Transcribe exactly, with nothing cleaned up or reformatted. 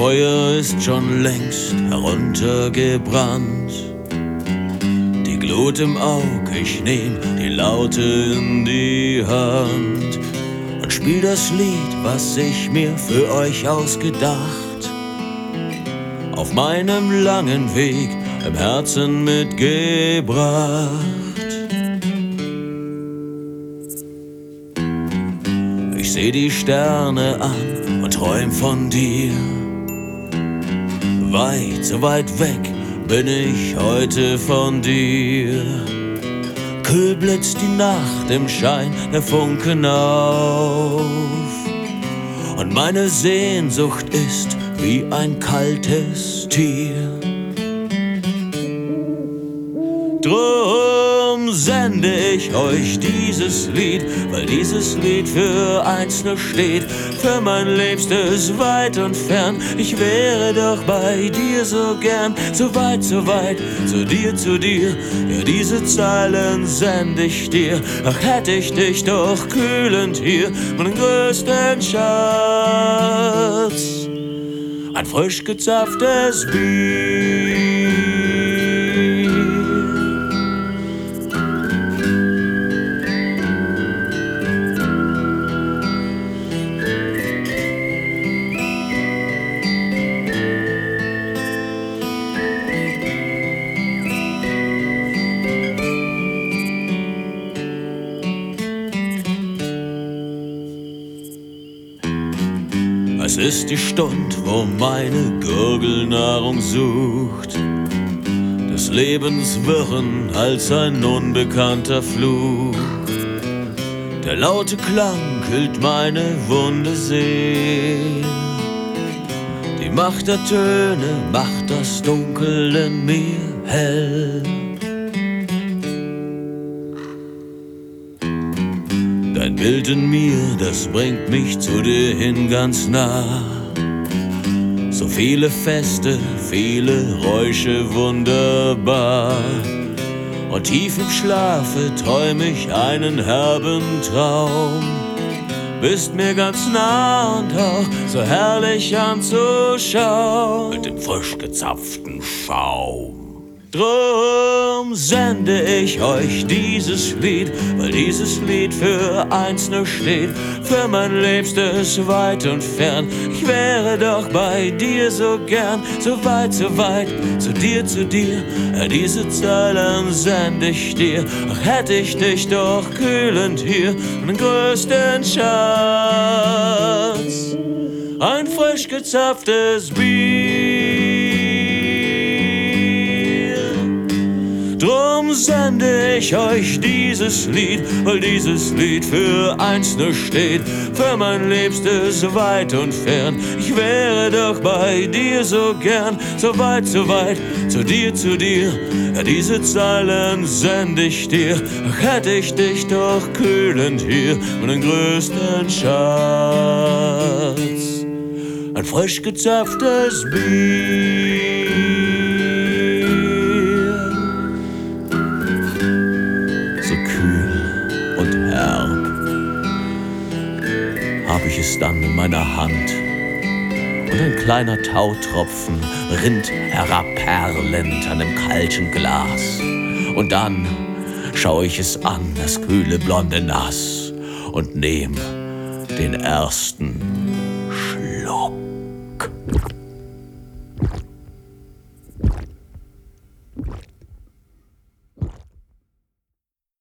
Feuer ist schon längst heruntergebrannt. Die Glut im Aug, ich nehm die Laute in die Hand und spiel das Lied, was ich mir für euch ausgedacht, auf meinem langen Weg im Herzen mitgebracht. Ich seh die Sterne an und träum von dir. Weit, so weit weg bin ich heute von dir. Kühl blitzt die Nacht im Schein der Funken auf, und meine Sehnsucht ist wie ein kaltes Tier. Drum sende ich euch dieses Lied, weil dieses Lied für eins nur steht, für mein Liebstes weit und fern. Ich wäre doch bei dir so gern, so weit, so weit, zu dir, zu dir. Ja, diese Zeilen sende ich dir, ach hätte ich dich doch kühlend hier, meinen größten Schatz, ein frisch gezapftes Bier. Es ist die Stund, wo meine Gurgelnahrung sucht, des Lebens Wirren als ein unbekannter Fluch. Der laute Klang killt meine wunde Seele, die Macht der Töne macht das Dunkel in mir hell. Dein Bild in mir, das bringt mich zu dir hin ganz nah. So viele Feste, viele Räusche, wunderbar. Und tief im Schlafe träum ich einen herben Traum. Bist mir ganz nah und auch so herrlich anzuschauen, mit dem frisch gezapften Schaum. Drum sende ich euch dieses Lied, weil dieses Lied für eins nur steht, für mein Liebstes weit und fern. Ich wäre doch bei dir so gern, so weit, so weit, zu dir, zu dir. Ja, diese Zeilen sende ich dir, ach hätte ich dich doch kühlend hier, meinen größten Schatz, ein frisch gezapftes Bier. Drum sende ich euch dieses Lied, weil dieses Lied für eins nur steht, für mein Liebstes weit und fern. Ich wäre doch bei dir so gern, so weit, so weit, zu dir, zu dir. Ja, diese Zeilen sende ich dir, ach hätte ich dich doch kühlend hier, meinen größten Schatz, ein frisch gezapftes Bier. Hab ich es dann in meiner Hand, und ein kleiner Tautropfen rinnt herab perlend an dem kalten Glas. Und dann schau ich es an, das kühle blonde Nass, und nehm den ersten